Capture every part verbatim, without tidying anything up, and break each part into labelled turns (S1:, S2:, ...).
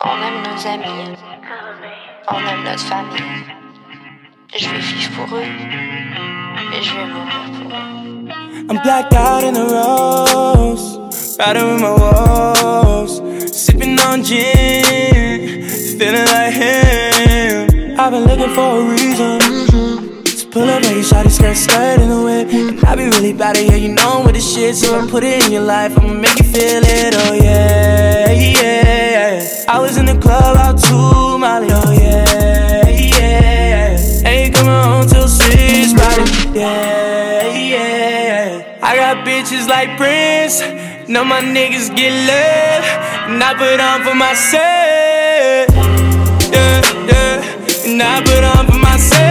S1: On aime nos amis, on aime notre famille. Je vais vivre pour eux et je vais mourir pour eux.
S2: I'm blacked out in the rose, riding with my woes, sipping on gin, feeling like him. I've been looking for a reason to pull up, baby, shawty skirt, skirt in the whip. And I be really bad at, yeah, you know what this shit. So I put it in your life, I'ma make you feel it, oh yeah, yeah. I was in the club out to Molly, oh yeah, yeah. Ain't coming home till six, probably, yeah, yeah. I got bitches like Prince, know my niggas get love, and I put on for myself, yeah, yeah. And I put on for myself,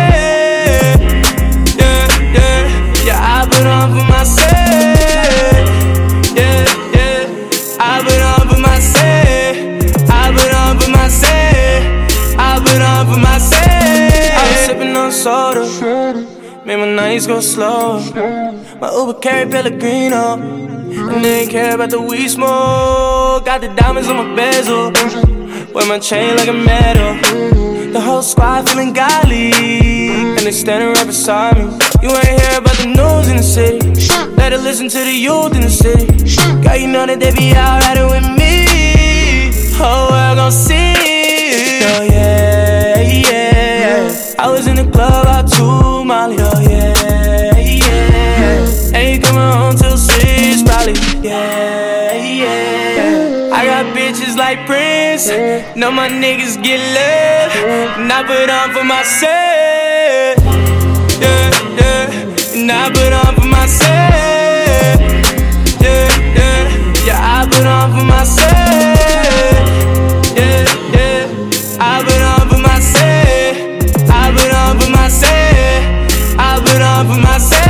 S2: yeah, yeah. Yeah, I put on for myself, yeah, yeah. I put on for myself, I put on for myself, I put on for myself. I was sipping on soda, made my nights go slow. My Uber carry Pellegrino, and they ain't care about the weed smoke. Got the diamonds on my bezel, wear my chain like a medal. The whole squad feeling godly, and they standing right beside me. You ain't hear about the news in the city, better listen to the youth in the city. Girl, you know that they be out riding with me, whole world gon' see. Oh yeah, yeah. I was in the club out to Molly, oh yeah, yeah. Ain't coming home till six, probably, yeah, yeah. I got bitches like Prince, know my niggas get love, and I put on for myself, yeah, yeah. And I put on for myself, yeah, yeah. Yeah, I put on for myself, yeah, yeah. I put on for myself, I put on for myself, I put on for myself.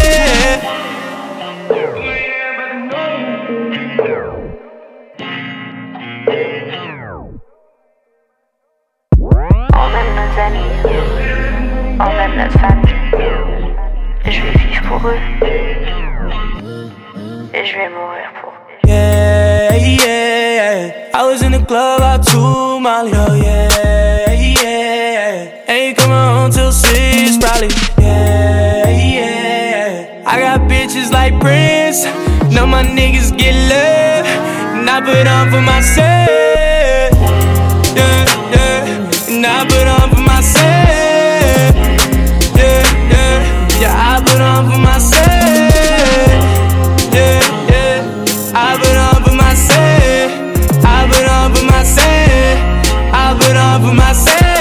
S1: On aime nos amis, on aime notre famille. Je vais vivre pour eux et je vais mourir pour eux.
S2: Yeah, yeah. I was in the club out to Molly, oh yeah, yeah. Ain't coming home till six, probably, yeah, yeah. I got bitches like Prince, know my niggas get love, and I put on for myself, yeah, yeah. And I put on for myself, yeah, yeah. Yeah, I put on for myself, yeah, yeah. I put on for myself, I put on for myself, I put on for myself.